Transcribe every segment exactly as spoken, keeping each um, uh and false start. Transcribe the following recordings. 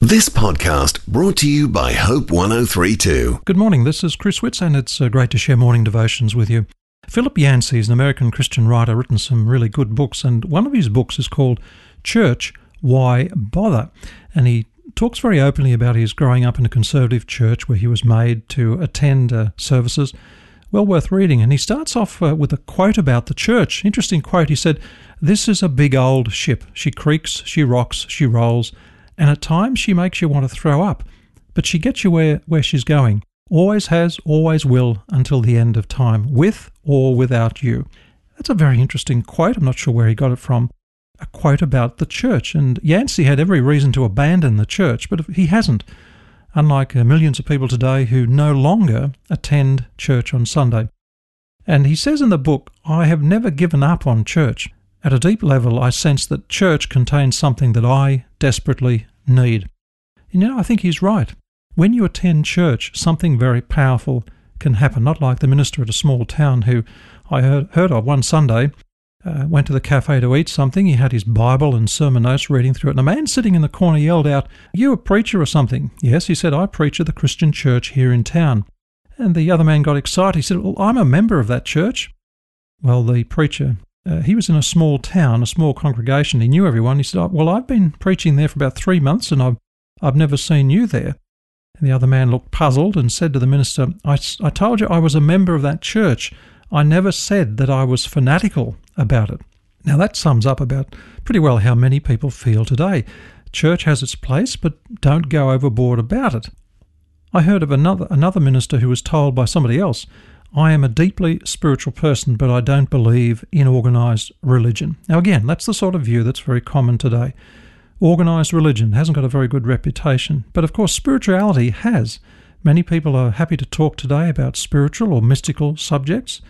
This podcast brought to you by Hope one oh three point two. Good morning, this is Chris Witz, and it's uh, great to share morning devotions with you. Philip Yancey is an American Christian writer, written some really good books, and one of his books is called Church, Why Bother? And he talks very openly about his growing up in a conservative church where he was made to attend uh, services. Well worth reading. And he starts off uh, with a quote about the church. Interesting quote. He said, "This is a big old ship. She creaks, she rocks, she rolls, and at times she makes you want to throw up. But she gets you where, where she's going. Always has, always will, until the end of time, with or without you." That's a very interesting quote. I'm not sure where he got it from. A quote about the church. And Yancey had every reason to abandon the church, but he hasn't. Unlike uh, millions of people today who no longer attend church on Sunday. And he says in the book, "I have never given up on church. At a deep level, I sense that church contains something that I desperately need." And you know, I think he's right. When you attend church, something very powerful can happen. Not like the minister at a small town who I heard, heard of one Sunday, uh, went to the cafe to eat something. He had his Bible and sermon notes reading through it. And a man sitting in the corner yelled out, "Are you a preacher or something?" "Yes," he said, "I preach at the Christian church here in town." And the other man got excited. He said, "Well, I'm a member of that church." Well, the preacher, uh, he was in a small town, a small congregation. He knew everyone. He said, "Well, I've been preaching there for about three months and I've, I've never seen you there." And the other man looked puzzled and said to the minister, I, I told you I was a member of that church. I never said that I was fanatical about it." Now that sums up about pretty well how many people feel today. Church has its place, but don't go overboard about it. I heard of another another minister who was told by somebody else, "I am a deeply spiritual person, but I don't believe in organised religion." Now again, that's the sort of view that's very common today. Organised religion hasn't got a very good reputation, but of course spirituality has. Many people are happy to talk today about spiritual or mystical subjects.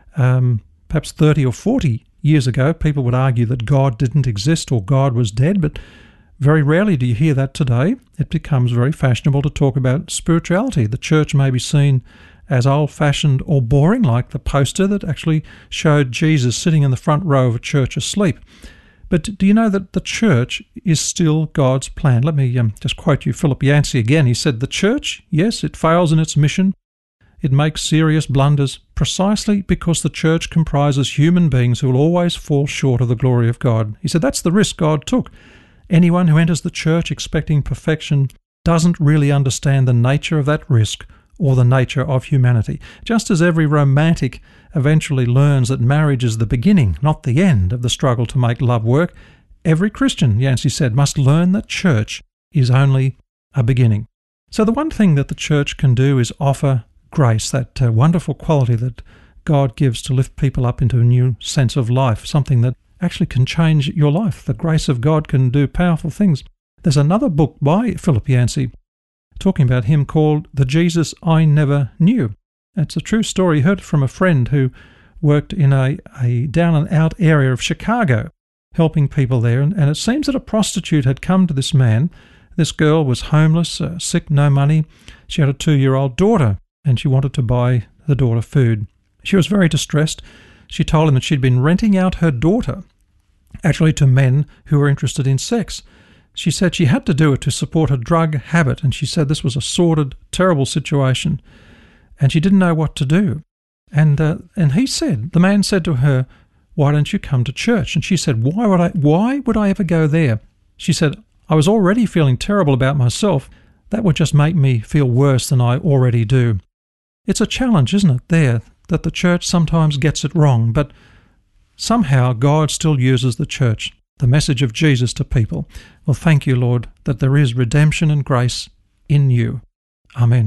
Um, perhaps thirty or forty years ago, people would argue that God didn't exist or God was dead, but very rarely do you hear that today. It becomes very fashionable to talk about spirituality. The church may be seen as old-fashioned or boring, like the poster that actually showed Jesus sitting in the front row of a church asleep. But do you know that the church is still God's plan? Let me um, just quote you Philip Yancey again. He said, "The church, yes, it fails in its mission. It makes serious blunders precisely because the church comprises human beings who will always fall short of the glory of God." He said that's the risk God took. Anyone who enters the church expecting perfection doesn't really understand the nature of that risk or the nature of humanity. Just as every romantic eventually learns that marriage is the beginning, not the end, of the struggle to make love work, every Christian, Yancey said, must learn that church is only a beginning. So the one thing that the church can do is offer grace, that uh, wonderful quality that God gives to lift people up into a new sense of life, something that actually can change your life. The grace of God can do powerful things. There's another book by Philip Yancey talking about him called The Jesus I Never Knew. It's a true story. He heard it from a friend who worked in a, a down-and-out area of Chicago, helping people there. And, and it seems that a prostitute had come to this man. This girl was homeless, uh, sick, no money. She had a two-year-old daughter, and she wanted to buy the daughter food. She was very distressed. She told him that she'd been renting out her daughter, actually to men who were interested in sex. She said she had to do it to support her drug habit, and she said this was a sordid, terrible situation, and she didn't know what to do. And uh, and he said, the man said to her, "Why don't you come to church?" And she said, "Why would I? Why would I ever go there?" She said, "I was already feeling terrible about myself. That would just make me feel worse than I already do." It's a challenge, isn't it, there, that the church sometimes gets it wrong, but somehow God still uses the church, the message of Jesus to people. Well, thank you, Lord, that there is redemption and grace in you. Amen.